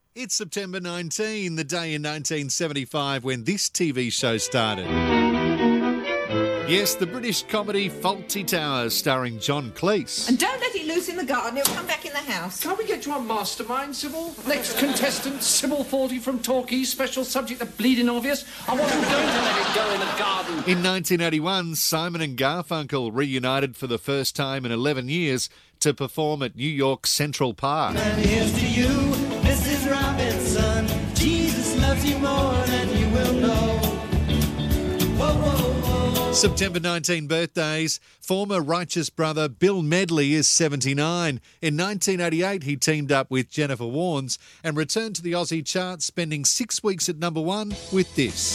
It's September 19, the day in 1975 when this TV show started. Yes, the British comedy Fawlty Towers, starring John Cleese. And don't let it loose in the garden, it'll come back in the house. Can't we get you on Mastermind, Sybil? Next contestant, Sybil Fawlty from Torquay, special subject, the bleeding obvious. I wasn't going to let it go in the garden. In 1981, Simon and Garfunkel reunited for the first time in 11 years to perform at New York's Central Park. And here's to you, Mrs. Robinson. Jesus loves you more than you will know. Whoa, whoa, whoa. September 19 birthdays. Former Righteous brother Bill Medley is 79. In 1988, he teamed up with Jennifer Warnes and returned to the Aussie charts, spending 6 weeks at number one with this.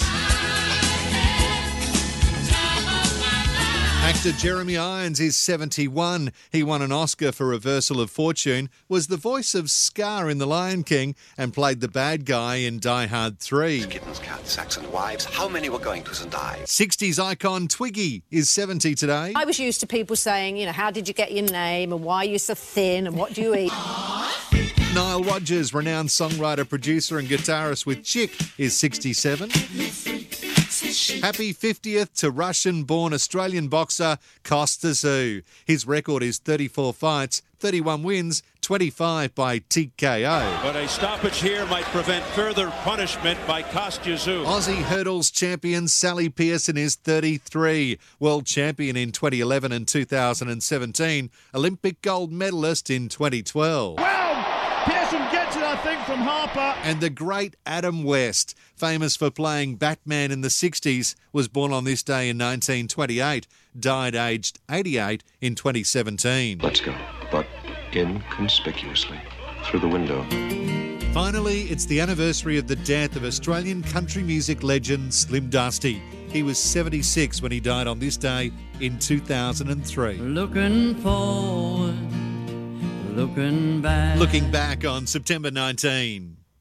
Actor Jeremy Irons is 71. He won an Oscar for Reversal of Fortune, was the voice of Scar in The Lion King, and played the bad guy in Die Hard 3. Kittens, cats, Saxon wives, how many were going to St. Ives? 60s icon Twiggy is 70 today. I was used to people saying, how did you get your name and why are you so thin and what do you eat? Nile Rodgers, renowned songwriter, producer and guitarist with Chick, is 67. Happy 50th to Russian-born Australian boxer Kostya Tszyu. His record is 34 fights, 31 wins, 25 by TKO. But a stoppage here might prevent further punishment by Kostya Tszyu. Aussie hurdles champion Sally Pearson is 33. World champion in 2011 and 2017. Olympic gold medalist in 2012. Pearson gets it, I think, from Harper. And the great Adam West, famous for playing Batman in the 60s, was born on this day in 1928, died aged 88 in 2017. Let's go, but inconspicuously, through the window. Finally, it's the anniversary of the death of Australian country music legend Slim Dusty. He was 76 when he died on this day in 2003. Looking forward, looking back. Looking back on September 19.